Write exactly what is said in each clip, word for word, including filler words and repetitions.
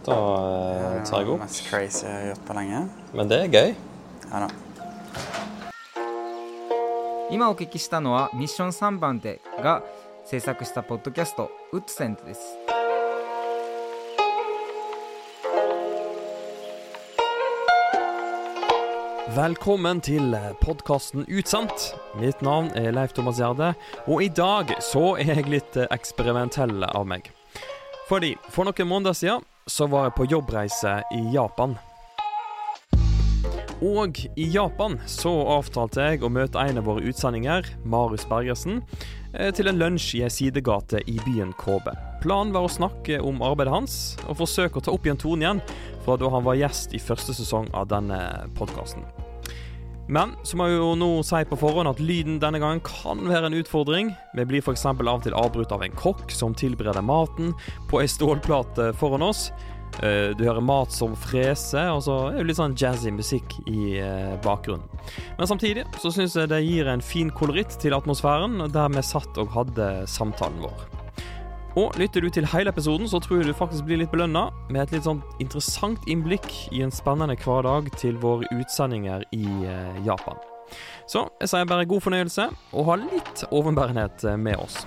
da, eh, tar jeg opp. Det er det mest crazy jeg har gjort på lenge. Men det er gøy. Ja da. 今お聞きしたのはミッションさん番手が制作したポッドキャストウッドセントです。 Velkommen til podcasten Utsendt. Mitt navn er Leif Thomas Gjerde, og i dag så er jeg litt eksperimentell av meg. Fordi for noen måneder siden så var jeg på jobbreise i Japan. Og i Japan så avtalte jeg å møte en av våre utsendinger, Marius Bergersen, til en lunsj i en sidegate i byen Kobe. Planen var å snakke om arbeidet hans, og forsøke å ta opp igjen tonen igjen fra da han var gjest i første sesong av denne podcasten. Men så må jeg jo nå si på forhånd at lyden denne gangen kan være en utfordring. Vi blir for eksempel av og til avbrutt av en kokk som tilbereder maten på en stålplate foran oss. Du hører mat som freser, og så er det litt sånn jazzy musikk i bakgrunnen. Men samtidig så synes jeg det gir en fin koloritt til atmosfæren der vi satt og hadde samtalen vår. Og lytter du til hele episoden, så tror jeg du faktisk blir litt belønnet med et litt sånn interessant innblikk i en spennende hverdag til våre utsendinger i eh, Japan. Så jeg sier bare god fornøyelse, og ha litt overbærenhet med oss.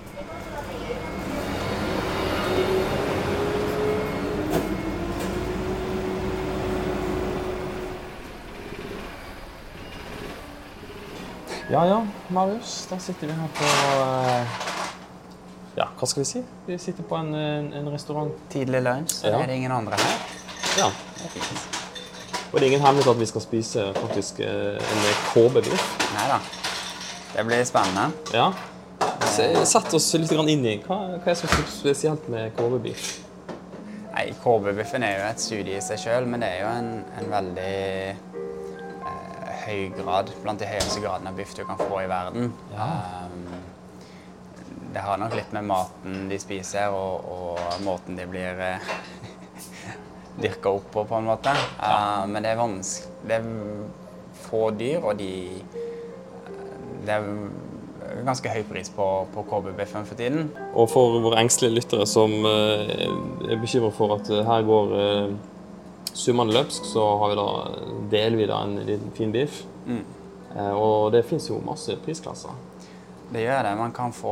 Ja, ja, Marius, da sitter vi her på... Eh Ja, hva skal vi si? Vi sitter på en, en, en restaurant. Tidlig lunsj, så ja. Er det ingen andre her. Ja. Og det er ingen hemmelighet at vi skal spise faktisk en Kobe-biff. Neida, det blir spennende. Ja. Så jeg satt oss litt inn i hva, hva er så spesielt med Kobe-biff? Nei, Kobe-biffen er jo et studie i seg selv, men det er jo en, en veldig eh, høy grad, blant de høyeste gradene av biff du kan få i verden. Ja. Um, Det har nok litt med maten de spiser og, og måten de blir eh, dyrket opp på, på en måte. Ja. Uh, men det er vanskelig. Det er få dyr, og de, det er ganske høy pris på, på Kobe-biffen for tiden. Og for våre engstelige lyttere som uh, er bekymret for at uh, her går uh, summene løpsk, så har vi da, deler vi da en liten fin biff. Mm. Uh, og det finnes jo masse prisklasser. Det gjør det. Man kan få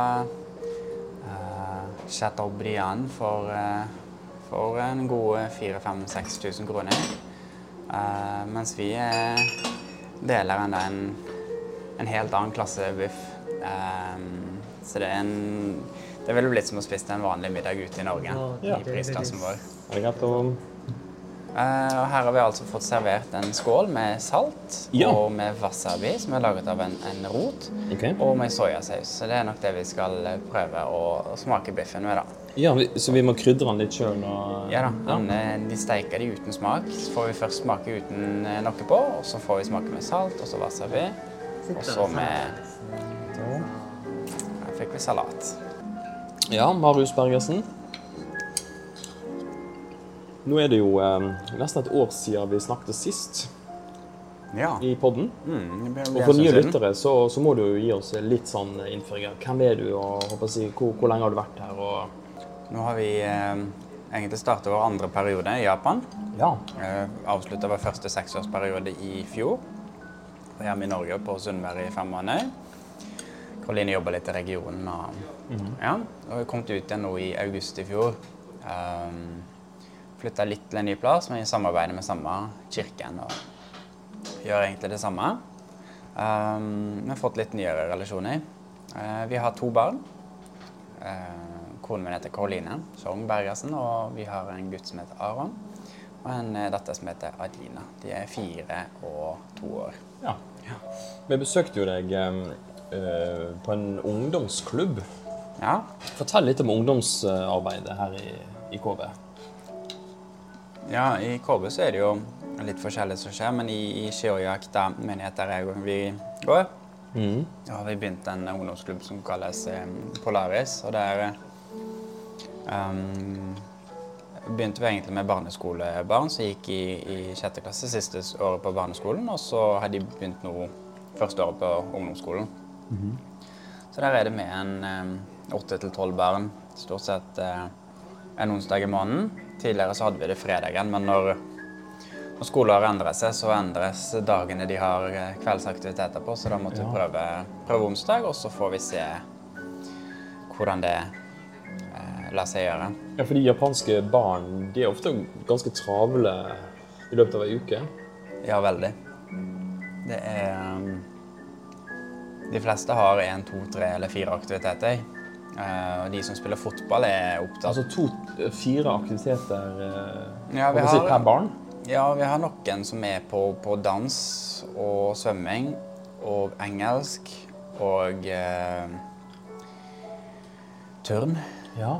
uh, Chateaubriand for, uh, for en god fire, fem, seks tusen kroner. Uh, mens vi uh, deler enda en, en helt annen klasse biff. Uh, så det er en... Det er vel blitt som å spise en vanlig middag ute i Norge, ja. I prisklassen vår. Arigato. Uh, og her har vi altså fått servert en skål med salt, ja. Og med wasabi, som er laget av en, en rot, okay. Og med sojasaus. Så det er nok det vi skal prøve å, å smake biffen med da. Ja, så vi må krydre den litt selv? Og... Ja da, den, ja. De steker de uten smak. Så får vi først smake uten noe på, og så får vi smake med salt, og så wasabi, og så med... Her fikk vi salat. Ja, Marius Bergersen. Nå er det jo eh, nesten et år siden vi snakket sist ja. I podden. Mm, og for nye lyttere så, så må du jo gi oss litt sånn innføring. Hvem er du, og håper å si, hvor, hvor lenge har du vært her? Og... Nå har vi eh, egentlig startet vår andre periode i Japan. Ja. Eh, avsluttet vår første seksårsperiode i fjor. Og hjemme i Norge på Sundberg i fem måneder. Karoline jobber litt i regionen. Og, mm. ja, og vi kom ut igjen nå i august i fjor. Um, Flyttet litt til en ny plass, men vi samarbeider med samme kirken og gjør egentlig det samme. Um, vi har fått litt nyere relasjoner. Uh, vi har to barn. Uh, konen min heter Karoline Song Bergersen, og vi har en gutt som heter Aron, og en datter som heter Adina. De er fire og to år. Ja. Ja. Vi besøkte jo deg uh, på en ungdomsklubb. Ja. Fortell litt om ungdomsarbeidet her i, i Kobe. Ja, i Kobe så er det jo litt forskjellig som skjer, men i, i Shiojak-da menigheter jeg vi går, mm. da har vi begynt en ungdomsklubb som kalles um, Polaris, og der um, begynte vi egentlig med barneskolebarn som gikk i, i sjette klasse, siste året på barneskolen, og så har de begynt nå første året på ungdomsskolen. Mm. Så der er det med en um, åtte til tolv barn, stort sett uh, en onsdag i måneden. Tidligere så hadde vi det fredagen, men når, når skoler endrer seg, så endres dagene de har kveldsaktiviteter på, så da måtte vi prøve, prøve onsdag, og så får vi se hvordan det eh, lar seg gjøre. Ja, for de japanske barn, de er ofte ganske travle i løpet av en uke. Ja, veldig. Det er... De fleste har en, to, tre eller fire aktiviteter. Uh, og de som spiller fotball er opptatt. Altså to, fire aktiviteter uh, ja, vi har, per barn? Ja, vi har noen som er på, på dans og svømming og engelsk og uh, turn. Ja.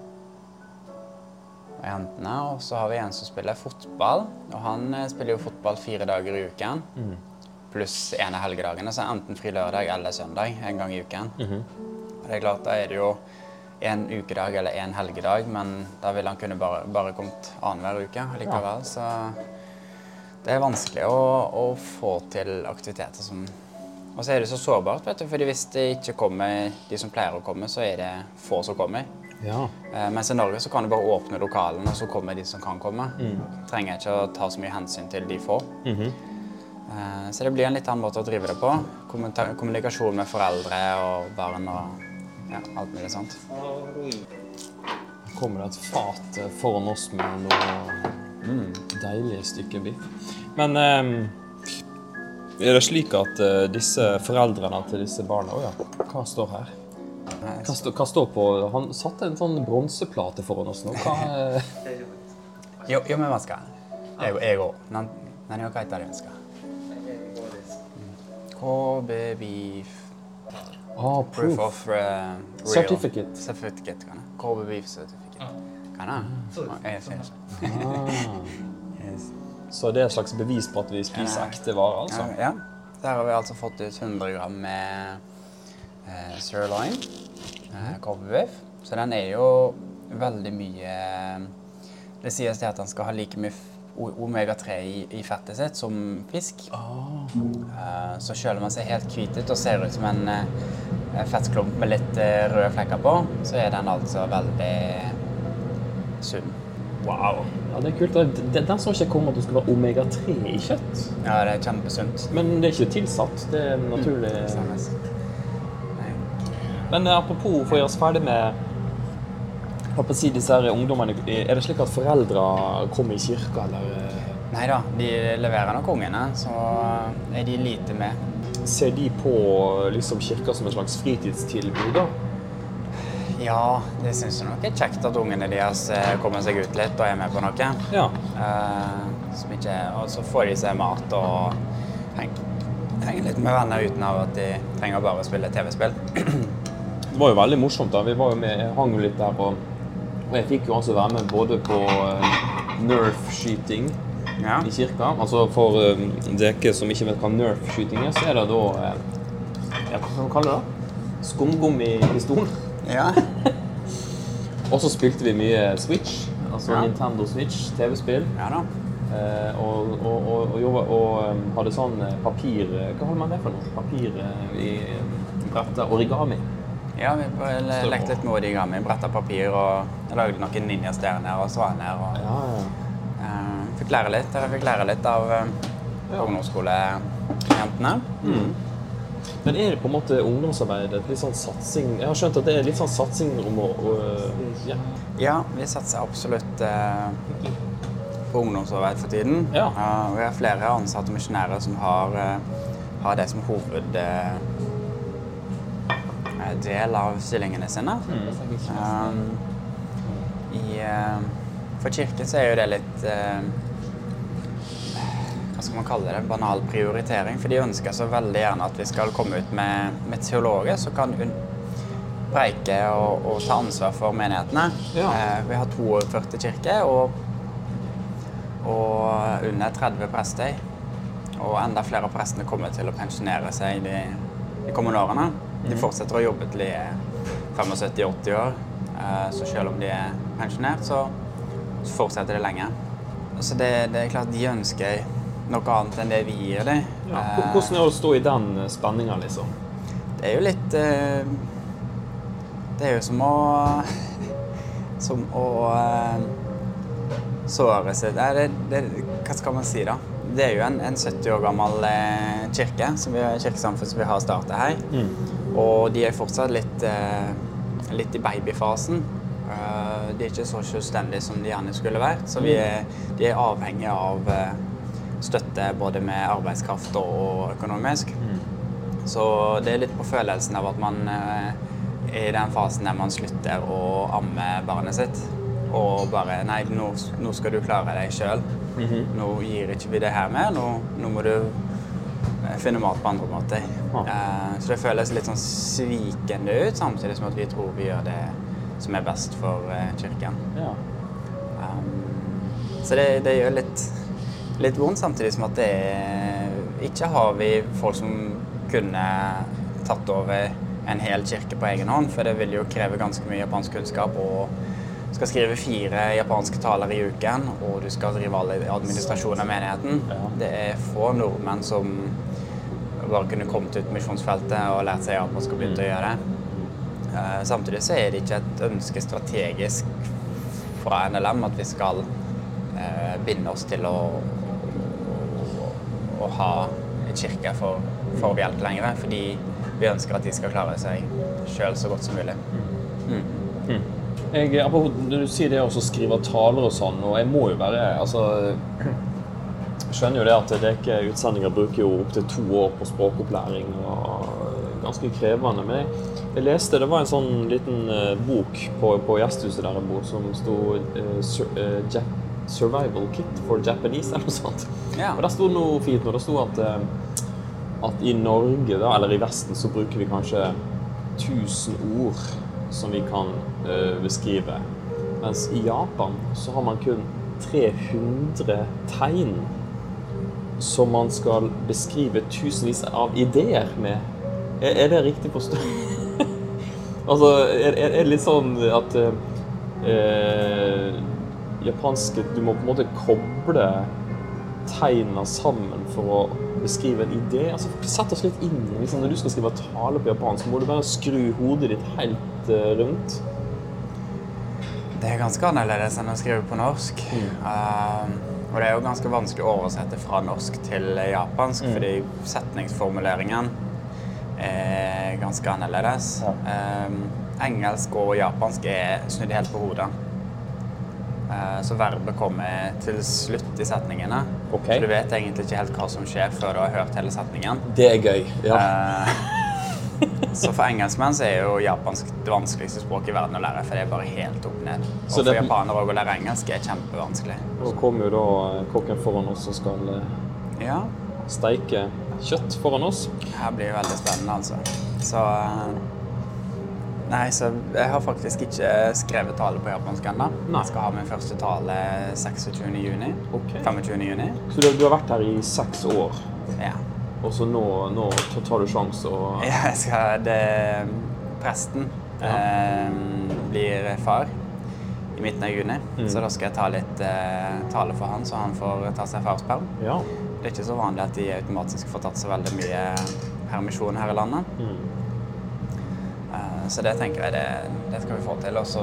Og jentene, og så har vi en som spiller fotball, og han uh, spiller jo fotball fire dager i uken. Mm. Pluss ene helgedagene, så enten fri lørdag eller søndag, en gang i uken. Mm-hmm. Det er klart, da er det jo en ukedag eller en helgedag, men da vil han kunne bare, bare kommet annen hver uke likevel. Ja. Så det er vanskelig å, å få til aktiviteter som... Og så er det så sårbart, vet du, fordi hvis det ikke kommer de som pleier å komme, så er det få som kommer. Ja. Eh, mens i Norge så kan du bare åpne lokalen, og så kommer de som kan komme. Mm. Trenger ikke å ta så mye hensyn til de få. Mm-hmm. Så det blir en litt annen måte å drive det på. Kommunikasjon med foreldre og barn og ja, alt mulig sånt. Her kommer det et fat foran oss med noe mm, deilige stykker biff. Men um, er det slik at uh, disse foreldrene til disse barna... Åja, oh, ja. Hva står her? Hva, stå, hva står på? Han satte en sånn bronseplate foran oss nå. Hva... jo, jo, men hva skal jeg? Jeg går. Men jeg kan ikke det jeg skal. Kobe beef. Oh, proof. Proof of uh, real. Certificate. Certificate, kan jeg. Kobe beef certificate. Kan jeg? Mm. Jeg ser ah. Yes. Så det er et slags bevis på at vi spiser ekte varer, altså? Ja, ja. Der har vi altså fått ut hundre gram med uh, sirloin, uh, Kobe beef. Så den er jo veldig mye... Det sies det at den skal ha like mye omega tre i, i fettet sitt som fisk. Oh. Uh, så selv om den ser helt hvit ut og ser ut som en uh, fettklump med litt uh, røde flekker på, så er den altså veldig sunn. Wow! Ja, det er kult. Den, den så ikke komme at det skulle være omega tre i kjøtt. Ja, det er kjempesunt. Men det er ikke tilsatt, det er naturlig. Mm. Men uh, apropos, for å gjøre oss ferdig med Hva på å si disse her ungdommene, er det slik at foreldre kommer i kirka, eller? Neida, de leverer nok ungene, så er de lite med. Ser de på liksom, kirka som et slags fritidstilbud da? Ja, det synes jeg nok er kjekt at ungene deres kommer seg ut litt og er med på noe. Ja. Uh, som ikke, og så får de seg mat og henger, henger litt med venner uten av at de trenger bare å spille tv-spill. Det var jo veldig morsomt da, vi var jo med, hang jo litt der på Og jeg fikk jo altså være med både på uh, Nerf-skyting ja. I kirka. Altså for uh, dere som ikke vet hva Nerf-skyting er, så er det da, uh, ja, hva kan man kalle det? Skumgummi-pistol. Ja. Og så spilte vi mye Switch, altså ja. Nintendo Switch, tv-spill. Ja da. Uh, og, og, og, og, og um, hadde sånn papir, hva holder man det for noe? Papir uh, i brettet, origami. Ja, vi lekte litt med origami, brettet papir og lagde noen ninja-stjerner og svaner. Og, ja, ja. Uh, fikk lære litt, jeg fikk lære litt av uh, ja. ungdomsskolejentene. Mm. Men er det på en måte ungdomsarbeidet, litt sånn satsing? Jeg har skjønt at det er litt sånn satsing om å... Uh, ja. ja, vi satser absolutt uh, på ungdomsarbeid for tiden. Ja. Uh, vi har flere ansatte misjonærer som har, uh, har det som hoved... Uh, del av stillingene sine. Mm. Um, i, uh, for kirken så er jo det litt uh, hva skal man kalle det, banal prioritering, for de ønsker så veldig gjerne at vi skal komme ut med, med teologer som kan preike og, og ta ansvar for menighetene. Ja. Uh, vi har førti kirker og, og under tretti prester, og enda flere av prestene kommer til å pensjonere seg de, de kommende årene. De fortsetter å jobbe til de er syttifem til åtti år, så selv om de er pensjonert, så fortsetter de lenge. Så det, det er klart de ønsker noe annet enn det vi gir dem. Ja, hvordan er det å stå i den spenningen, liksom? Det er jo litt... Det er jo som å som å eh, såre sitt. Nei, det, det, hva skal man si da? Det er jo en, en sytti år gammel eh, kirke, som vi, kirkesamfunn som vi har startet her. Mm. Og de er fortsatt litt, eh, litt i babyfasen. Uh, de er ikke så selvstendige som de gjerne skulle vært, så vi er, de er avhengige av uh, støtte både med arbeidskraft og, og økonomisk. Mm. Så det er litt på følelsen av at man uh, er i den fasen der man slutter å amme barnet sitt. Og bare, nei, nå, nå skal du klare deg selv. Mm-hmm. Nå gir ikke vi det her med, nå, nå må du uh, finne mat på andre måter. Ah. Uh, så det føles litt sånn svikende ut, samtidig som at vi tror vi gjør det som er best for uh, kirken. Ja. Um, så det, det gjør litt, litt vondt, samtidig som at det er, ikke har vi folk som kunne tatt over en hel kirke på egen hånd, for det vil jo kreve ganske mye japansk kunnskap, og du skal skrive fire japanske taler i uken, og du skal drive all administrasjon av menigheten. Ja. Det er få nordmenn som bare kunne kommet ut misjonsfeltet og lært seg japansk og begynt mm. å gjøre det. Uh, samtidig så er det ikke et ønske strategisk fra N L M at vi skal uh, binde oss til å, å, å ha en kirke for, for å hjelpe lenger, fordi vi ønsker at de skal klare seg selv så godt som mulig. Mm. Mm. Jeg, når du sier det også skriver taler og sånn, og jeg må jo være, altså, jeg skjønner jo det at det ikke utsendinger bruker jo opp til to år på språkopplæring, og ganske krevende, men jeg Jeg leste, det var en sånn liten uh, bok på, på gjesthuset der jeg bor, som stod uh, sur, uh, Jap Survival Kit for Japanese, eller noe sånt. Ja. Og der stod noe fint, og det stod at, uh, at i Norge, da, eller i Vesten, så bruker vi kanskje tusen ord som vi kan uh, beskrive. Mens i Japan så har man kun tre hundre tegn som man skal beskrive tusenvis av ideer med. Er, er det riktig forstått? Altså, er, er det litt sånn at eh, japanske, du må på en måte koble tegnene sammen for å beskrive en idé? Altså, sett oss litt inn, liksom, når du skal skrive tale på japansk, må du bare skru hodet ditt helt uh, rundt? Det er ganske annerledes enn å skrive på norsk. Mm. Uh, og det er jo ganske vanskelig å oversette fra norsk til japansk, mm. fordi setningsformuleringen er ganske annerledes. Ja. Um, engelsk og japansk er snudd helt på hodet. Uh, så verbet kommer til slutt i setningene. Okay. Så du vet egentlig ikke helt hva som skjer før du har hørt hele setningen. Det er gøy, ja. Uh, så for engelskmenn så er jo japansk det vanskeligste språket i verden å lære, for det er bare helt opp ned. Og for det... japanere å lære engelsk er kjempevanskelig. Nå kommer jo da kokken foran oss og skal ja. steike kjøtt foran oss. Her blir det veldig spennende, altså. Så, nei, så jeg har faktisk ikke skrevet tale på japansk enda. Jeg skal ha min første tale seksogtyvende juni. Okay. femogtyvende juni. Så du, du har vært her i seks år? Ja. Og så nå, nå tar du sjans og... Ja, jeg skal... Det, presten ja. eh, blir far i midten av juni. Mm. Så da skal jeg ta litt eh, tale for han, så han får ta seg farsperm. Ja. Det er ikke så vanlig at de automatisk får tatt så veldig mye permisjon her i landet. Mm. Uh, så det tenker jeg, det, det skal vi få til også.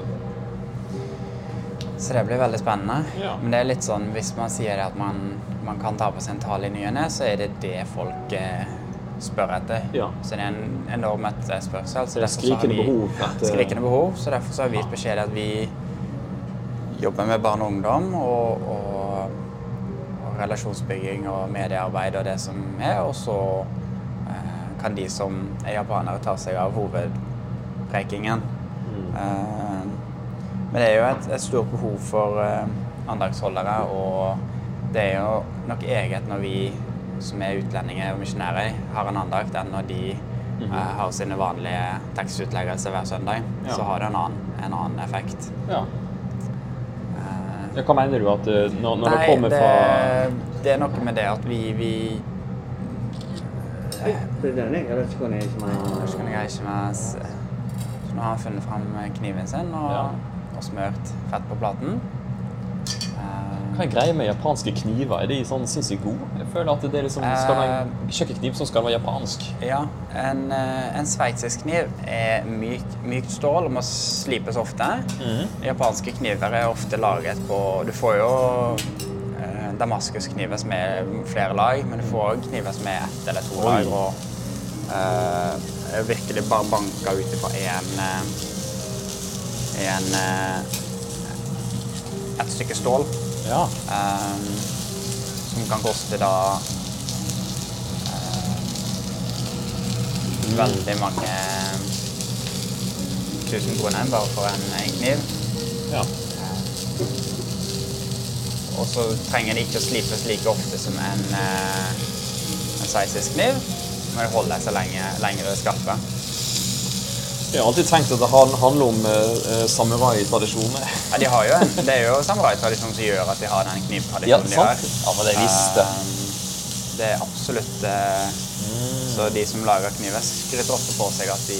Så det blir veldig spennende. Ja. Men det er litt sånn, hvis man sier at man, man kan ta på seg en tale i nyene, så er det det folk eh, spør etter. Ja. Så det er en enorm etterspørsel. Det er skrikende vi, behov. At, skrikende behov, så derfor så har vi gitt beskjed at vi jobber med barn og ungdom, og, og relasjonsbygging og mediearbeid og det som er, og så eh, kan de som er japanere ta seg av hovedprekingen. Mm. Eh, men det er jo et, et stort behov for eh, andagsholdere, og det er jo nok eget når vi som er utlendinger og misjonærer har en andakt enn når de mm. eh, har sine vanlige tekstutleggelser hver søndag, ja. Så har det en annen, en annen effekt. Ja. Ja, hva mener du at når, når Nei, det kommer fra... Nei, det er noe med det at vi... vi Hei, det er denne. Jeg vet ikke hva det er som er... Så nå har han funnet frem kniven sin og, ja. og smørt fett på platen. Uh, hva er greia med japanske kniver? Er de sånn sinnssykt gode? Jeg føler at det er liksom, skal være en kjøkkenkniv som skal være japansk. Ja, en, en sveitsisk kniv er myk, mykt stål og må slipes ofte. Mm. Japanske kniver er ofte laget på, du får jo eh, damaskuskniver som er flere lag, men du får også kniver som er ett eller to lag, og eh, virkelig bare banka ut fra en, en, et stykke stål. Ja. Um, som kan koste da uh, veldig mange tusen kroner bare for en, en kniv. Ja. Uh, og så trenger den ikke å slipes like ofte som en, uh, en sveitsisk kniv, men det holder seg lenge, lengre skarpe. Jeg har alltid tenkt at det handler om uh, samurai-tradisjoner. Ja, de har jo en, det er jo samurai-tradisjonen som gjør at de har den knivtradisjonen de har. Ja, men det visste. Um, det er absolutt uh, mm. Så de som lager kniver skryter ofte på seg at de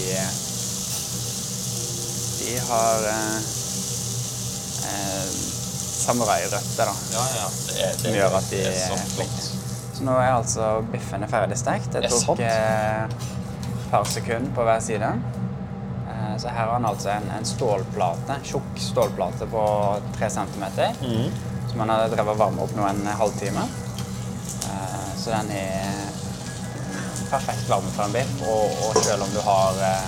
de har uh, uh, samurai-røtter da. Ja, ja. Det er, det, som gjør at de er så flott. Så nå er altså biffene ferdig stekt. Det tok et par sekunder på hver side. Så her har han altså en, en stålplate, tjukk stålplate på tre centimeter, mm. som han har drevet varme opp nå en halvtime. Uh, så den er perfekt varme for en biff, og, og selv om du har uh,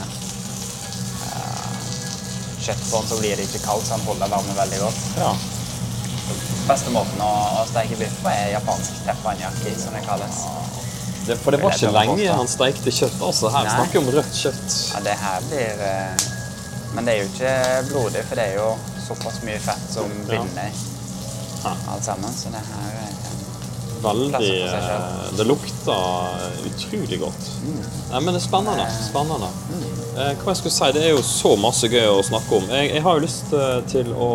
kjøtt på den, så blir det ikke kaldt, så han holder varme veldig godt. Ja. Beste måten å, å steke biff på er japansk teppanyaki, som det kalles. Det, for det var ikke lenge han stekte kjøtt, altså. Her Nei. snakker om rødt kjøtt. Ja, det her blir... Men det er jo ikke blodig, for det er jo såpass mye fett som binder ja. alt sammen, så det her er... Veldig... Det lukter utrolig godt. Mm. Nei, men det er spennende, spennende. Mm. Eh, hva jeg skulle si, det er jo så masse gøy å snakke om. Jeg, jeg har jo lyst til å...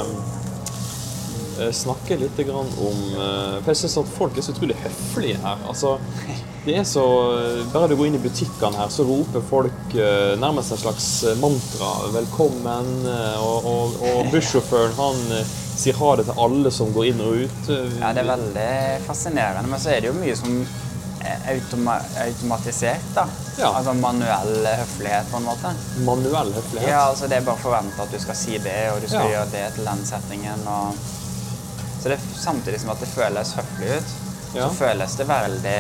snakke litt grann om for jeg synes at folk er så utrolig høflige her altså, det er så bare du går inn i butikkene her så roper folk nærmest en slags mantra velkommen og, og, og bussjåføren han sier ha det til alle som går inn og ut ja, det er veldig fascinerende men så er det jo mye som er automa automatisert da ja. Altså manuell høflighet på en måte manuell høflighet? Ja, altså det er bare forventet at du skal si det og du skal ja. gjøre det til den settingen og så det, samtidig som at det føles høflig ut, ja. så føles det veldig...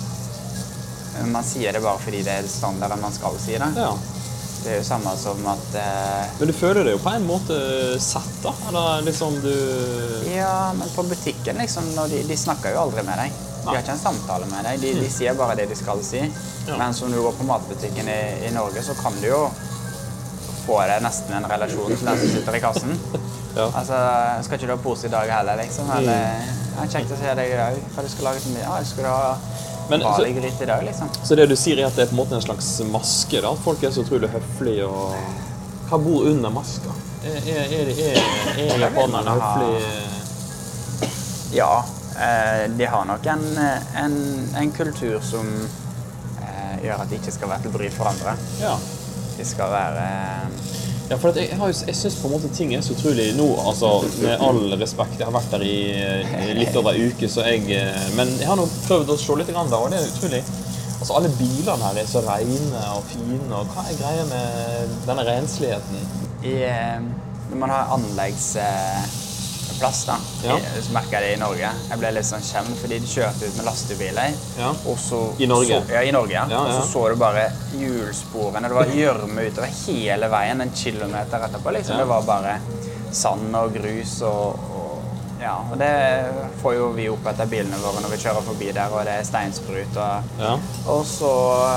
Man sier det bare fordi det er standarden man skal si det. Ja. Det er jo samme som at... Eh, men du føler det jo på en måte sett da? Eller liksom du... Ja, men på butikken liksom, de, de snakker jo aldri med deg. De har ikke en samtale med deg, de, de sier bare det de skal si. Ja. Men som du går på matbutikken i, i Norge, så kan du jo få det nesten en relasjon til den som sitter i kassen. Ja. Altså, skal ikke du ha pose i dag heller, liksom? Eller, jeg har kjekt å se deg i dag. Hva du skal lage til meg? Ja, jeg skulle ha valigryt i dag, liksom. Så det du sier er at det er på en måte en slags maske, da? At folk er så utrolig høflige og... Hva bor under maska? Er, er, er, er, er japanerne høflige? Ja, eh, de har nok en, en, en kultur som eh, gjør at de ikke skal være til bry for andre. Ja. De skal være... Ja, for jeg, har, jeg synes på en måte ting er så utrolig nå, altså med all respekt, jeg har vært der i, i litt over en uke, så jeg, men jeg har nå prøvd å se litt grann der, og det er utrolig, altså alle bilene her er så rene og fine, og hva er greia med denne rensligheten? I, når man har anleggsplass da, ja. I, så merker jeg det i Norge, jeg ble litt sånn kjent, fordi de kjørte ut med lastebiler, ja. og så, I Norge? Så, ja, i Norge, ja. Ja, ja. Og så så du bare hjulsporene, det var gjørme utover hele veien, en kilometer etterpå, liksom. Ja. Det var bare sand og grus, og, og, ja, og det får jo vi opp etter bilene våre når vi kjører forbi der, og det er steinsprut, og, ja. og så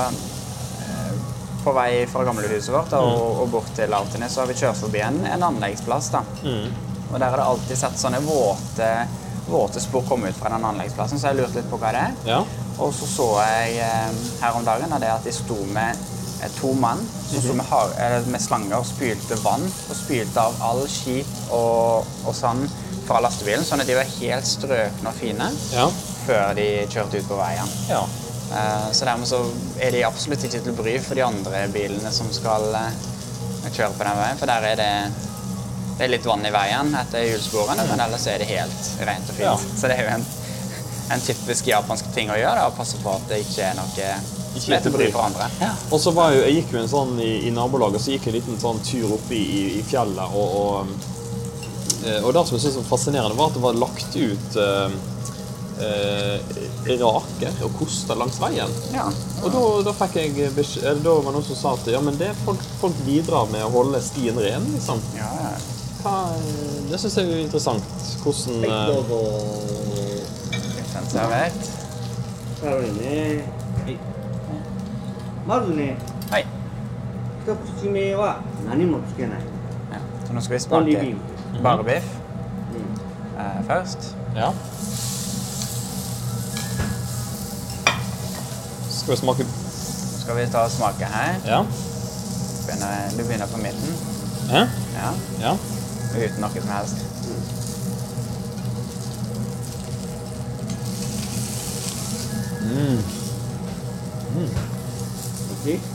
eh, på vei fra gamlehuset vårt da, mm. og, og bort til Lautene, så har vi kjørt forbi en, en anleggsplass da. Mm. Og der har det alltid sett sånne våte, våte spor komme ut fra den anleggsplassen, så jeg lurte litt på hva det er. Ja. Og så så jeg eh, her om dagen at de sto med eh, to mann som mm-hmm. sto med, har, eh, med slanger og spylte vann, og spylte av all skit og, og sand fra lastebilen, sånn at de var helt strøkne og fine ja. Før de kjørte ut på veien. Ja. Eh, så dermed så er de absolutt ikke til bry for de andre bilene som skal eh, kjøre på den veien, for der er det det er litt vann i veien etter hjulsporene, men ellers er det helt rent og fint. Ja. Så det er jo en, en typisk japansk ting å gjøre, da, å passe på at det ikke er noe som er til bry for andre. Ja. Og så var jo, jeg gikk jo en sånn i, i nabolaget, så gikk jeg en liten sånn tur opp i, i, i fjellet, og, og, og det som jeg synes var fascinerende var at det var lagt ut eh, eh, raker og koster langs veien. Ja. Og da, da fikk jeg beskjed, da var noen som sa at ja, men det folk, folk bidrar med å holde stien ren, liksom. Ja, ja. Hva, det synes jeg er jo interessant. Hvordan... はい、どう eh, ぞ。 Litt servert. カロリーね。はい。まずね、 Hei. 一口目は何もつけない。 Ja. Så nå skal vi Only smake beef. bare biff うん。 eh, først. Ja. Skal vi smake... Så skal vi ta og smake her. Ja. Begynner, du begynner på midten. Hæ? Ja. Ja. Uten noe som helst. Mm. 美味しい？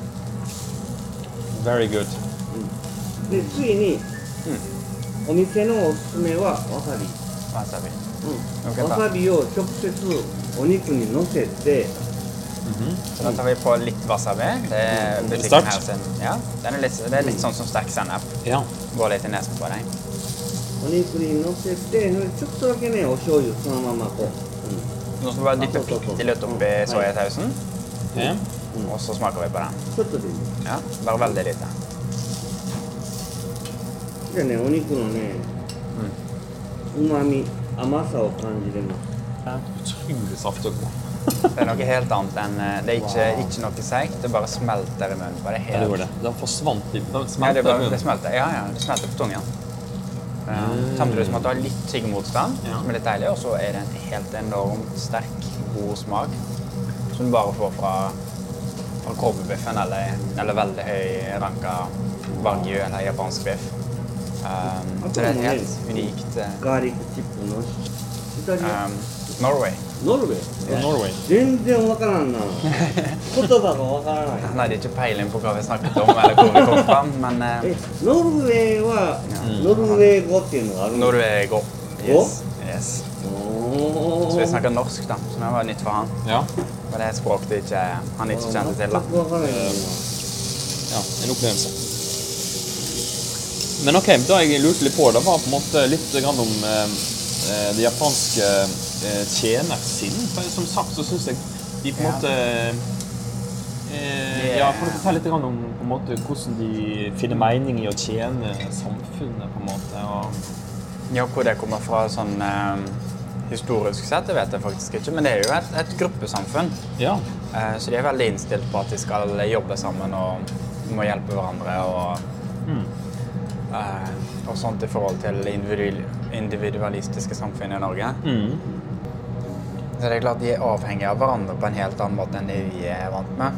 Very good. で、次に、お店のおすすめはわさび。 Wasabi. うん。 Ok, わさびを直接お肉に乗せて、 Så da tar vi på litt wasabi. Det er butikken Sterkt. her sin. Ja, den er litt, det er litt sånn som sterk sennep. Ja. Går litt i nesen på deg. お肉に乗せて、ちょっとだけね、お醤油そのままこう。 Nå skal vi bare dyppe bitte litt oppi soyasausen, Ja. og så smaker vi på den. ちょっとでいい。 Ja, bare veldig lite. でね、お肉のね、旨味、甘さを感じれます。 Utrolig saftig og god. Det er noe helt annet enn Det er ikke, ikke noe seigt, det bare smelter i munnen på det. Ja, det Helt. var det. Den forsvant litt. Den Ja, det, smeltet bare, i det munnen. smelter. Ja, ja, det smelter på tungen. Ja, samtidig som at du har litt tyggemotstand, Ja. som er litt deilig, og så er det en helt enormt sterk, god smak, som du bare får fra, fra kobebiffen, eller, eller veldig høy ranka wagyu, eller japansk biff. Um, så det er et helt unikt uh, ガーリックチップのイタリア、 um, Norway. ノルウェー。 Norway. 全然わからんな。言葉がわからない。 Han hadde ikke peiling på hva vi snakket om, eller hvor vi kom fra, men uh, え、ノルウェーは、ノルウェー語っていうのがあるんですか？ Norwego. Yes. yes. お Så vi ー。 snakker norsk da, som var nytt for han. Ja. Men det er et språk det ikke, han ikke kjente til da. 全くわからないな。 Ja, en opplevelse. Men ok, da jeg lurte litt på, det var på en måte litt grann om eh, det japanske eh, tjenersinn. For som sagt så synes jeg de på en Ja. måte eh, ja, kan du fortelle litt grann om på en måte hvordan de finner mening i å tjene samfunnet på en måte, og Ja, hvor det kommer fra sånn eh, historisk sett, det vet jeg faktisk ikke, men det er jo et, et gruppesamfunn. ja, Eh, så de er veldig innstilt på at de skal jobbe sammen og må hjelpe hverandre og, eh, og sånt i forhold til individual, individualistiske samfunn i Norge. Så det er klart de er avhengige av hverandre på en helt annen måte enn det vi er vant med.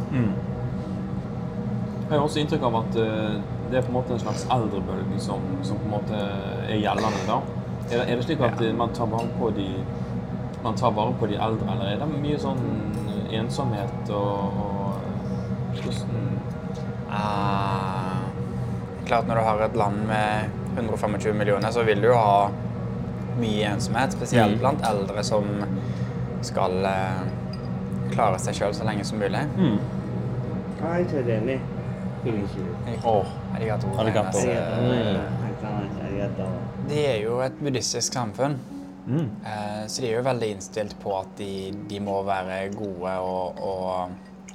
Jeg har også inntrykk av at eh, det er på en måte en slags eldrebølge som, som på en måte er gjeldende da. Er det, er det slik at eh, man tar vare på de, man tar vare på de eldre, eller er det mye sånn ensomhet og, og hvordan... Uh, klart når du har et land med hundre og tjuefem millioner, så vil du jo ha mye ensomhet, spesielt Mm. blant eldre som skal eh, klare seg selv så lenge som mulig. はい、それでね、フィニッシュです。 Åh, Arigato. Arigato. ありがとうございうんます。ありがとう。 De er jo et buddhistisk samfunn, mm. eh, så de er jo veldig innstilt på at de, de må være gode og, og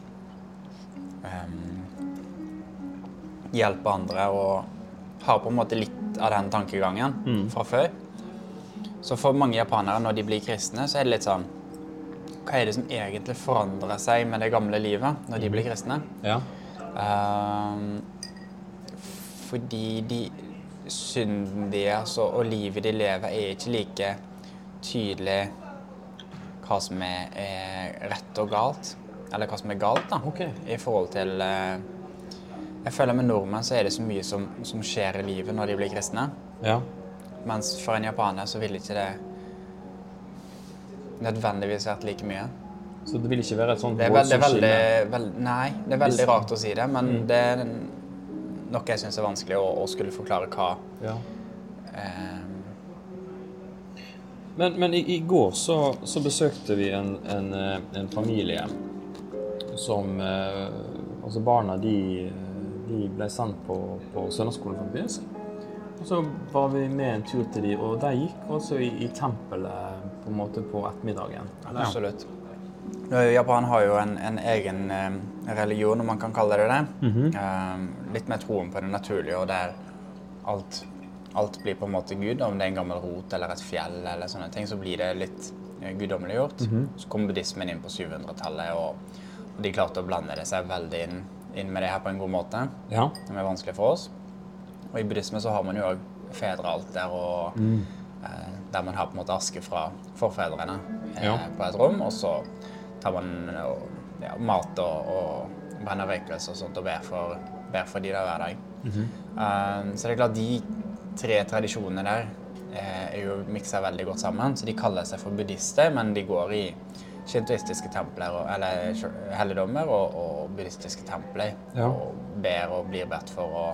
em, hjelpe andre, og har på en måte litt av den tankegangen Mm. fra før. Så for mange japanere, når de blir kristne, så er det litt sånn, hva er det som egentlig forandrer seg med det gamle livet når de blir kristne? Ja. Ehm, fordi de synden deres og, og livet de lever er ikke like tydelig hva som er, er rett og galt, eller hva som er galt da, Ok. i forhold til eh, jeg føler med nordmenn så er det så mye som, som skjer i livet når de blir kristne, Ja. mens for en japaner så vil ikke det nødvendigvis vært like mye. Så det vil ikke være et sånt Det er veldig, voldsomt veldig, skille? veld, nei, det er veldig rart å si det, men Mm. det er noe jeg synes er vanskelig å, å skulle forklare hva, Ja. Eh, Men, men i, i går så, så besøkte vi en, en, eh, en familie som eh, altså barna de, de ble sendt på, på søndagsskolen faktisk. Og så var vi med en tur til de, og de gikk også i, i tempelet på en måte på ettermiddagen. Absolutt. Japan har jo en, en egen eh, religion, om man kan kalle det det. Mhm. eh, litt mer troen på det naturlige, og der alt, alt blir på en måte Gud. Om det er en gammel rot eller et fjell eller sånne ting, så blir det litt eh, guddommelig gjort. Mhm. Så kom buddhismen inn på syvhundretallet, og, og de klarte å blande det seg veldig inn, inn med det her på en god måte. Ja. Som er vanskelig for oss. Og i buddhisme så har man jo også fedrealter, og Mm. eh, der man har på en måte aske fra forfedrene eh, Ja. på et rom, og så tar man og, ja, mat og, og brenner røykelse og sånt og ber for, ber for de der hver dag. Mhm. Eh, så det er klart de tre tradisjonene der eh, er jo mikset veldig godt sammen, så de kaller seg for buddhister, men de går i shintoistiske templer, og, eller helligdommer og, og buddhistiske templer, Ja. og ber og blir bedt for å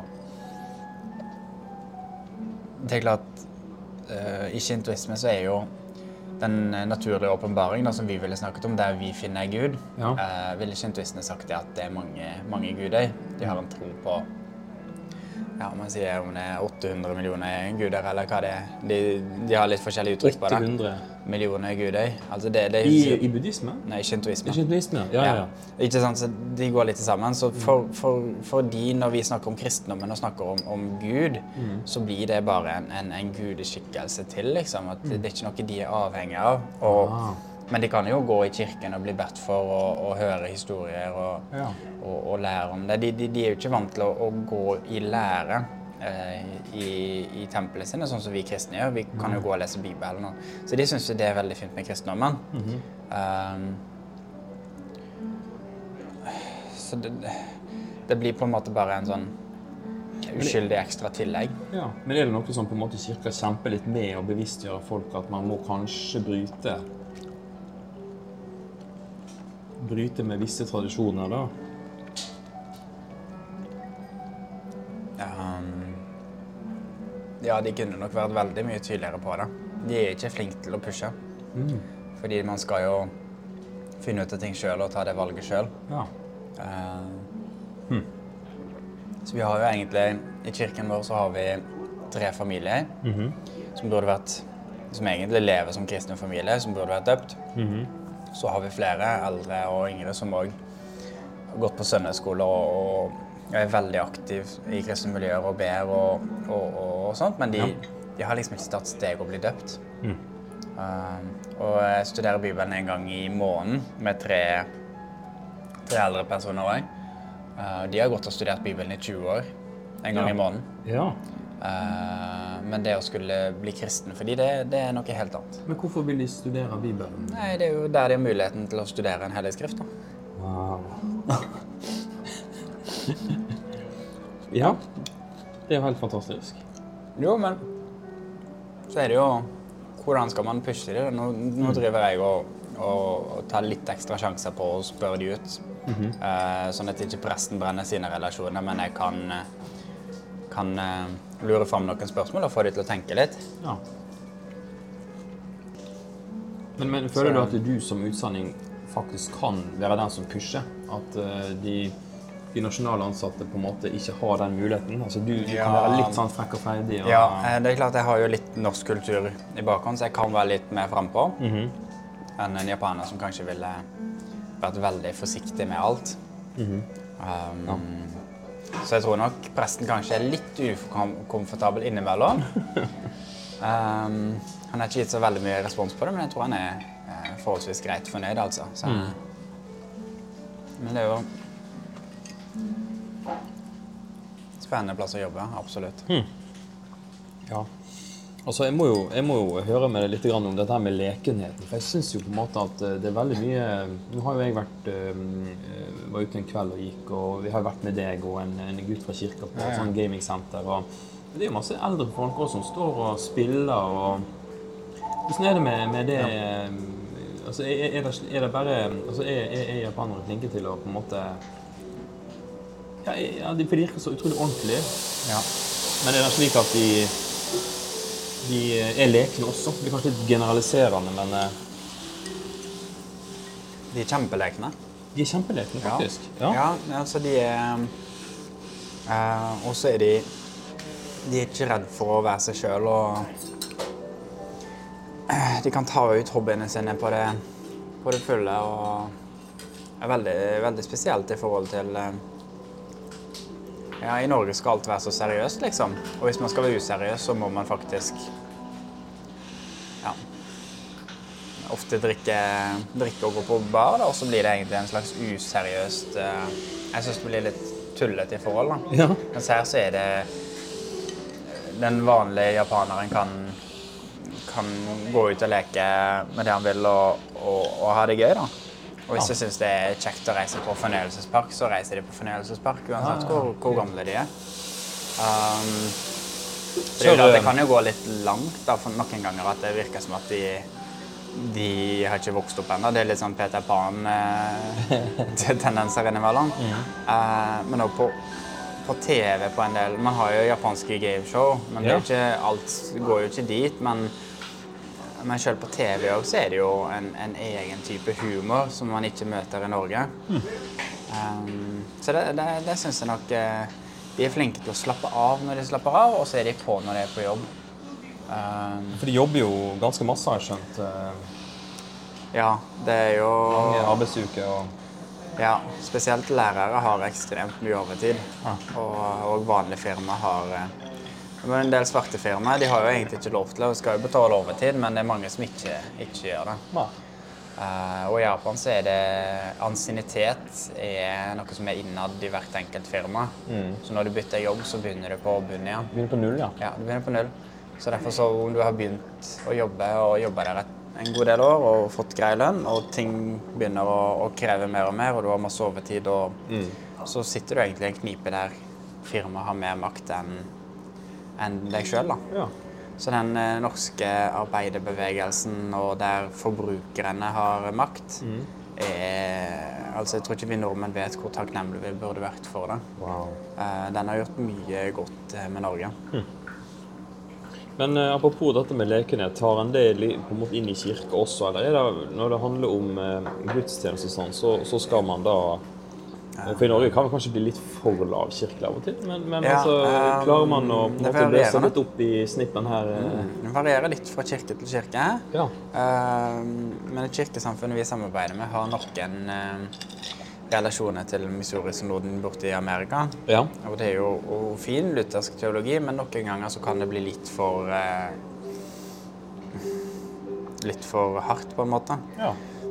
Det er klart, uh, i shintoisme så er jo den naturlige åpenbaring da, som vi ville snakket om, der vi finner Gud, Ja. uh, ville shintoistene sagt at det er mange, mange guder. De har en tro på, ja, man sier om det er åtte hundre millioner guder, eller hva det er. De, de har litt forskjellige uttrykk på det. åtte hundre Millioner guder. Altså det, det, I, i buddhisme? Nei, shintoisme. I shintoisme? Ja, ja, ja. Ikke sant, så de går litt sammen. Så for, for, for de, når vi snakker om kristendommen og snakker om, om Gud, Mm. så blir det bare en, en, en gudeskikkelse til, liksom. At det, det er ikke noe de er avhengig av. Og, Ah. Men de kan jo gå i kirken og bli bedt for og, og høre historier og, Ja. og, og lære om det. De, de, de er jo ikke vant til å, å gå i lære eh, i, i tempelet sine, sånn som vi kristne gjør. Vi kan jo gå og lese Bibelen. Og, så de synes jo det er veldig fint med kristendommen. Mhm. Um, så det, det blir på en måte bare en sånn uskyldig ekstra tillegg. Ja. Men er det noe som på en måte kirka kjemper litt med å bevisstgjøre folk at man må kanskje bryte bryte med visse tradisjoner da? Um, ja, de kunne nok vært veldig mye tydeligere på det. De er ikke flinke til å pushe. Mm. Fordi man skal jo finne ut av ting selv og ta det valget selv. Ja. Uh, Så vi har jo egentlig, i kirken vår så har vi tre familier Mhm. som burde vært, som egentlig lever som kristne familier, som burde vært døpt. Mhm. Så har vi flere eldre og yngre som også har gått på søndagsskole og, og er veldig aktiv i kristne miljøer og ber og, og, og, og sånt, men de, Ja. de har liksom ikke tatt steg å bli døpt. Mm. Uh, og jeg studerer Bibelen en gang i måneden med tre, tre eldre personer også. Uh, de har gått og studert Bibelen i tjue år, en gang Ja. i måneden. Ja. Uh, men det å skulle bli kristen for de, det, det er noe helt annet. Men hvorfor vil de studere Bibelen? Nei, det er jo der de har muligheten til å studere en hellig skrift, da. Wow. Ja, det er jo helt fantastisk. Jo, men så er det jo hvordan skal man pushe det? Nå, nå driver jeg og, og, og tar litt ekstra sjanser på å spørre de ut. Mhm. eh, sånn at ikke presten brenner sine relasjoner, men jeg kan, kan eh, lure fram noen spørsmål og få de til å tenke litt. Ja. Men, men føler du at du som utsanning faktisk kan være den som pusher? At eh, de, de nasjonale ansatte på en måte ikke har den muligheten? Altså du, du Ja. kan være litt sånn frekk og freidig? Og, Ja, eh, det er klart jeg har jo litt norsk kultur i bakhånd, så jeg kan være litt mer frempå Mhm. enn en japaner som kanskje ville vært veldig forsiktig med alt. Mhm. Um, Så jeg tror nok presten kanskje er litt ukomfortabel innimellom. um, han har ikke gitt så veldig mye respons på det, men jeg tror han er eh, forholdsvis greit fornøyd, altså. Så, Men det er jo spennende plass å jobbe, absolutt. Ja. Altså, jeg må, jo, jeg må jo høre med deg litt grann om dette her med lekenheten. For jeg synes jo på en måte at eh, det er veldig mye... Nå har jo jeg vært, eh, var ute en kveld og gikk, og vi har jo vært med deg og en, en gutt fra kirka på et sånn gamingsenter. Og det er jo masse eldre folk også som står og spiller. Og hvordan er det med, med det? eh, Altså, er, er, det, er det bare... Altså, er, er, er japanere flinke til å på en måte... Ja, ja, de virker så utrolig ordentlig. Ja. Men er det slik at de De er lekne også. De er kanskje litt generaliserende, men eh, De er kjempelekne. de er kjempelekne, faktisk. Ja. Ja, altså de er... Uh, og så er de... De er ikke redd for å være seg selv, og... Uh, de kan ta ut hobbyene sine på det, på det fulle, og... er veldig, veldig spesielt i forhold til... Uh, ja, i Norge skal alt være så seriøst, liksom. Og hvis man skal være useriøs, så må man faktisk... Ja... ofte drikke, drikke og gå på bar, da, og så blir det egentlig en slags useriøst... Uh, jeg synes det blir litt tullete i forhold, da. Ja. Mens her så er det... Den vanlige japaneren kan, kan gå ut og leke med det han vil og, og, og ha det gøy, da. Og hvis de synes det er kjekt å reise på fornøyelsespark, så reiser de på fornøyelsespark, uansett hvor, hvor gamle de er. Um, det, er jo, det kan jo gå litt langt, da, for noen ganger at det virker som at de, de har ikke vokst opp enda. Det er litt sånn Peter Pan-tendenser innimellom. Mm. Uh, men også på, på T V på en del. Man har jo japanske gameshow, men det er ikke, alt går jo ikke dit. Men, men selv på T V også, så er det jo en, en egen type humor som man ikke møter i Norge. Mm. Um, så det, det, det synes jeg nok de er flinke til å slappe av når de slapper av, og så er de på når de er på jobb. Um, For de jobber jo ganske masse, har jeg skjønt. Ja, det er jo... Mange arbeidsuker og... Ja, spesielt lærere har ekstremt mye overtid, ja. og, og vanlige firma har... Men en del svarte firmaer, de har jo egentlig ikke lov til å skal jo betale overtid, men det er mange som ikke, ikke gjør det. Ja. Uh, og i Japan så er det ansiennitet er noe som er innad i hvert enkelt firma. Mm. Så når du bytter jobb, så begynner du på bunn igjen. Begynner på null, ja. Ja, du begynner på null. Så derfor så om du har begynt å jobbe og jobbe der et en god del år og fått grei lønn, og ting begynner å, å kreve mer og mer, og du har masse overtid, og mm. så sitter du egentlig i en knipe der firmaet har mer makt enn enn deg selv, da. Ja. Så den eh, norske arbeiderbevegelsen, og der forbrukerne har makt, mm. er, altså jeg tror ikke vi nordmenn vet hvor takknemlige vi burde vært for det. Wow. Eh, den har gjort mye godt eh, med Norge. Mm. Men eh, apropos dette med lekenhet, tar en det på en måte inn i kirke også, eller er det, når det handler om eh, gudstjeneste og sånn, så, så skal man da, for i Norge kan man kanskje bli litt for lav kirke av og til, men, men ja, altså, klarer man å på en måte løse litt opp i snippen her? Eh? Mm, det varierer litt fra kirke til kirke, ja. uh, men et kirkesamfunn vi samarbeider med har noen uh, relasjoner til Missouri-synoden borte i Amerika. Ja. Og det er jo og fin luthersk teologi, men noen ganger så kan det bli litt for eh, litt for hardt på en måte. Ja.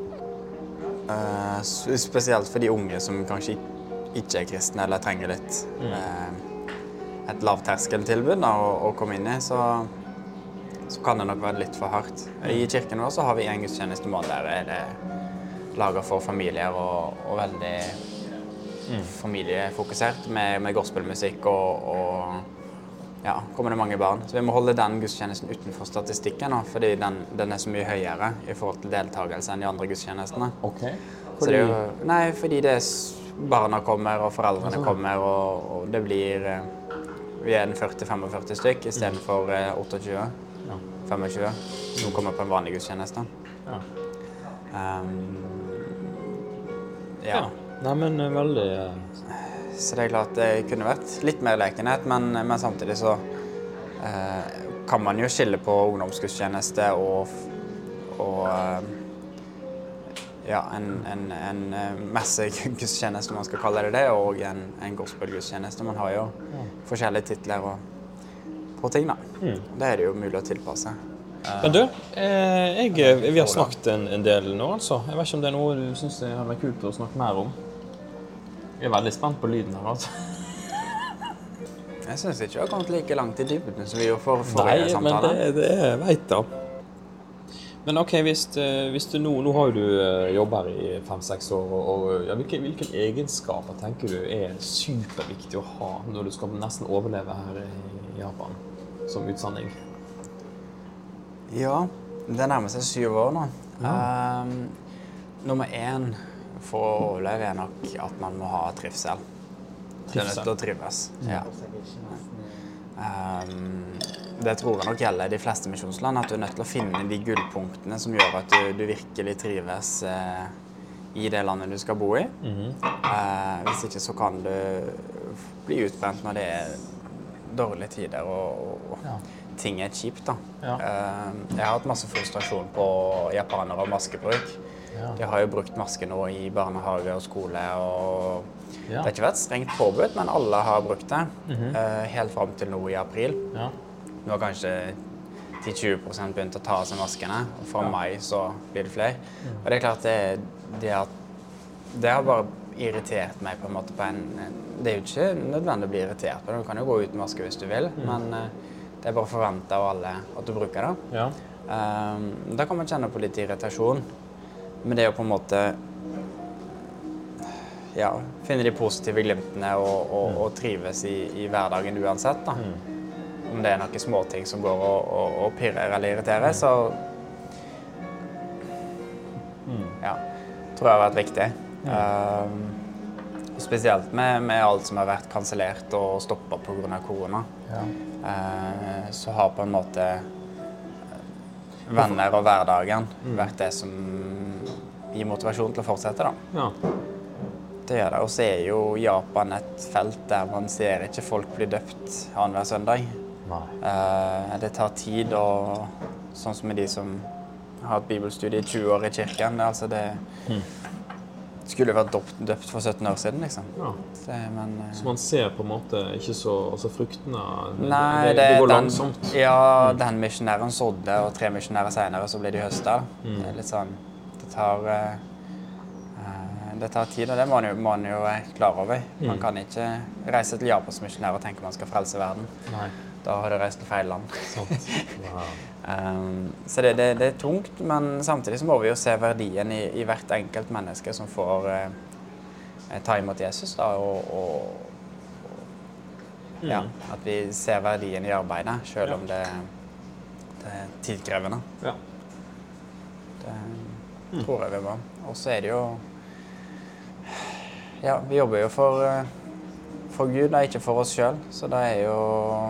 Eh, spesielt for de unge som kanskje ikke er kristne eller trenger litt mm. eh, et lavterskeltilbud da, å, å komme inn i, så, så kan det nok være litt for hardt. I kirken vår så har vi en gudstjenestemål der er det laget for familier og, og veldig mm. familiefokusert med, med gospelmusikk og, og ja, kommer det mange barn. Så vi må holde den gudstjenesten utenfor statistikken, fordi den, den er så mye høyere i forhold til deltakelse enn de andre gudstjenestene. Ok. Fordi... Så det er jo, nei, fordi det er, barna kommer og foreldrene sånn. kommer og, og det blir, vi er en førti til femogførti stykk i stedet for tjueåtte, ja. tjuefem, som kommer på en vanlig gudstjeneste. Ja. Um, Ja. ja. Nei, men veldig... Uh... Så det er klart det kunne vært litt mer lekenhet, men, men samtidig så uh, kan man jo skille på ungdomsgudstjeneste og, og uh, ja, en, en, en messegudstjeneste, man skal kalle det det, og en, en gospelgudstjeneste. Man har jo ja. forskjellige titler og, på ting da. Mm. Det er det jo mulig å tilpasse. Men du, eh, jeg, vi har snakket en, en del nå, altså. Jeg vet ikke om det er noe du synes det hadde vært kult å snakke mer om. Jeg er veldig spent på lyden her, altså. Jeg synes ikke vi har kommet like langt i dybden som vi gjorde for forrige samtale. Nei, men det, det er jeg vet da. Men ok, hvis, hvis du nå, nå har du jobb her i fem-seks år, og, og ja, hvilke, hvilke egenskaper tenker du er superviktig å ha når du skal nesten overleve her i Japan som utsending? Ja, det nærmer seg syv år nå. Ja. Um, nummer én for å overleve er nok at man må ha trivsel. Det er nødt til å trives. Ja. Um, det tror jeg nok gjelder de fleste misjonsland, at du er nødt til å finne de gullpunktene som gjør at du, du virkelig trives eh, i det landet du skal bo i. Mm-hmm. eh, hvis ikke så kan du bli utbrent når det er dårlige tider og, og ja. ting er kjipt. Da. Ja. Eh, jeg har hatt masse frustrasjon på japanere og maskebruk. Ja. De har jo brukt maske nå i barnehage og skole, og ja. det har ikke vært strengt påbudt, men alle har brukt det. Mm-hmm. eh, helt frem til nå i april. Ja. Nå har kanskje ti til tjue prosent begynt å ta av seg maskene, og fra ja. mai så blir det flere. Mm. Og det er klart, det, det, har, det har bare irritert meg på en måte på en... Det er jo ikke nødvendig å bli irritert på det, du kan jo gå uten maske hvis du vil, mm. men uh, det er bare forventet av alle at du bruker det. Ja. Um, da kan man kjenne på litt irritasjon, men det er jo på en måte... Ja, finne de positive glimtene og, og, mm. og trives i, i hverdagen uansett, da. Mm. Om det er noen småting som går og, og, og pirrer eller irriterer, mm. så mm. ja, tror jeg har vært viktig. Mm. Um, spesielt med, med alt som har vært kansellert og stoppet på grunn av korona. Ja. Uh, så har på en måte venner og hverdagen mm. vært det som gir motivasjon til å fortsette. Da. Ja. Det gjør det. Og så er jo Japan et felt der man ser ikke folk bli døpt annenhver søndag. Uh, det tar tid, og sånn som med de som har et bibelstudie i tjue år i kirken, det, altså det mm. skulle vært døpt, døpt for sytten år siden, liksom. Ja. Det, men, uh, så man ser på en måte ikke så altså fruktene, nei, det, det, det går den, langsomt. Ja, mm. den misjonæren sådde, og tre misjonærer senere så ble de høstet. Mm. Det er litt sånn, det tar, uh, det tar tid, og det må man jo, man jo være klar over. Mm. Man kan ikke reise til Japan som misjonær og tenke man skal frelse verden. Nei. Da har du reist til feil land. Wow. um, så det, det, det er tungt, men samtidig så må vi jo se verdien i, i hvert enkelt menneske som får uh, ta imot Jesus, da, og, og, og ja, mm. at vi ser verdien i arbeidet, selv om det, det er tidkrevende. Ja. Det mm. tror jeg vi må. Og så er det jo, ja, vi jobber jo for, uh, for Gud, da, ikke for oss selv, så det er jo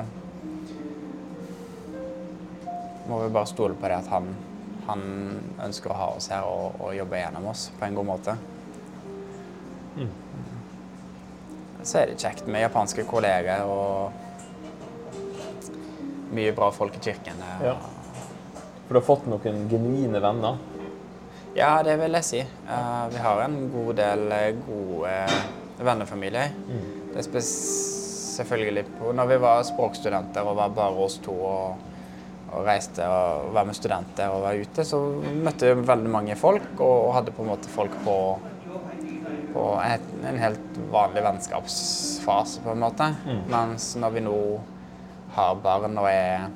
må vi bare stole på det at han, han ønsker å ha oss her og, og jobbe gjennom oss på en god måte. Mm. Så er det kjekt med japanske kolleger og mye bra folk i kirken. Ja. For du har fått noen genuine venner? Ja, det vil jeg si. Uh, vi har en god del gode vennefamilier. Mm. Det er selvfølgelig på når vi var språkstudenter og var bare oss to og og reiste og var med studenter og var ute, så møtte vi veldig mange folk og hadde på en måte folk på, på en, en helt vanlig vennskapsfase på en måte. Mm. Mens når vi nå har barn og er,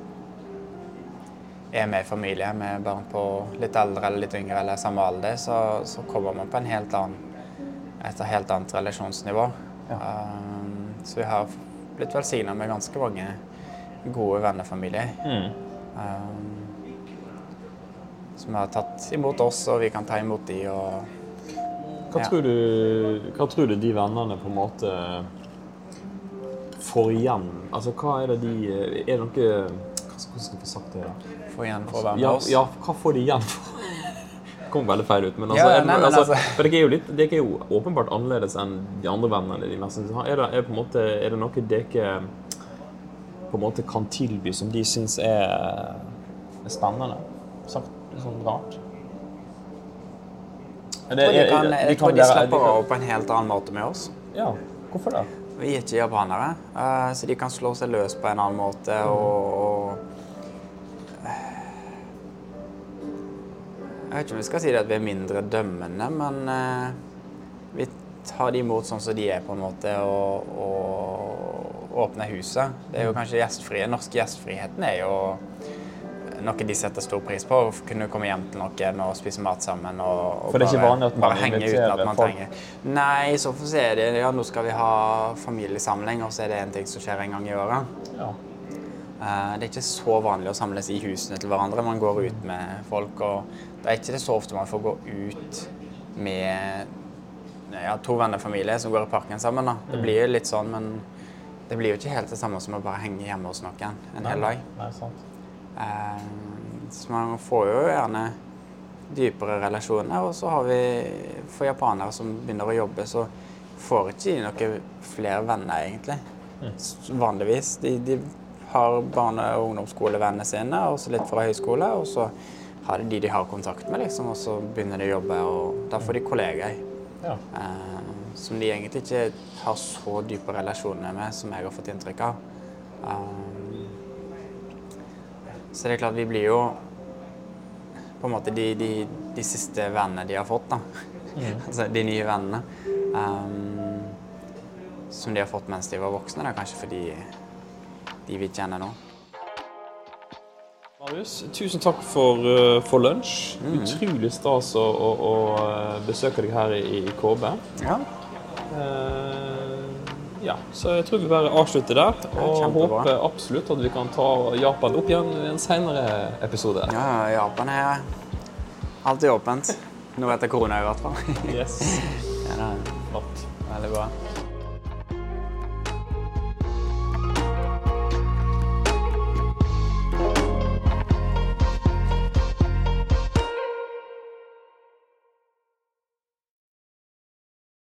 er med i familie med barn på litt eldre eller litt yngre eller samme alder, så, så kommer man på en helt annen, et helt annet relasjonsnivå. Ja. Um, så vi har blitt velsignet med ganske mange gode vennefamilier. Mm. Um, som har tatt imot oss, og vi kan ta imot de. Og, hva, ja. tror du, hva tror du de vennene på en måte får igjen? Altså, hva er det de... Er det noe... Hvordan skal vi sagt det da? Får igjen for å være med ja, oss? Ja, hva får de igjen for? Det kom veldig feil ut, men altså... Ja, nei, men altså, altså. For det er jo litt... Det er jo åpenbart annerledes enn de andre vennene de mest har. Er det, er på en måte... Er det noe det ikke... på en måte kan tilby som de synes er, er spennende, sagt sånn rart. Er det, jeg tror de, kan, jeg tror de slapper av på en helt annen måte med oss. Ja, hvorfor det? Vi er ikke japanere, uh, så de kan slå seg løs på en annen måte, og, og jeg vet ikke om vi skal si det at vi er mindre dømmende, men uh, vi tar de imot sånn som de er på en måte, og, og åpne huset. Det er jo kanskje gjestfrie. Norsk gjestfriheten er jo noe de setter stor pris på. Å kunne komme hjem til noen og spise mat sammen. Og, og For det er ikke vanlig at man bare henge uten at man folk. trenger. Nei, så får se det. Ja, nå skal vi ha familiesamling, og så er det en ting som skjer en gang i året. Ja. Uh, det er ikke så vanlig å samles i husene til hverandre. Man går ut med folk, og det er ikke det så ofte man får gå ut med ja, to vennefamilier som går i parken sammen. Da. Det blir litt sånn, men det blir jo ikke helt det samme som å bare henge hjemme hos noen en hel dag. Nei, sant. Eh, så man får jo gjerne dypere relasjoner, og så har vi for japanere som begynner å jobbe, så får ikke de noen flere venner egentlig. Mm. Vanligvis. De, de har barne- og ungdomsskolevennene sine, og så litt fra høyskole, og så har de de de har kontakt med, liksom, og så begynner de å jobbe, og da får de kollegaer. Ja. Eh, som de egentlig ikke har så dype relasjoner med, som jeg har fått inntrykk av. Um, så det er klart, vi blir jo på en måte de, de, de siste vennene de har fått, da. Mm. Altså de nye vennene. Um, som de har fått mens de var voksne, da, kanskje fordi de vi kjenner nå. Marius, tusen takk for, uh, for lunsj. Mm. Utrolig stas å, å, å besøke deg her i, i K B. Ja. Uh, ja, så jeg tror vi bare avslutter der, og håper absolutt at vi kan ta Japan opp igjen i en senere episode. Ja, Japan er alltid åpent. Nå etter korona i hvert fall. Yes. Ja, det er flott. Veldig bra.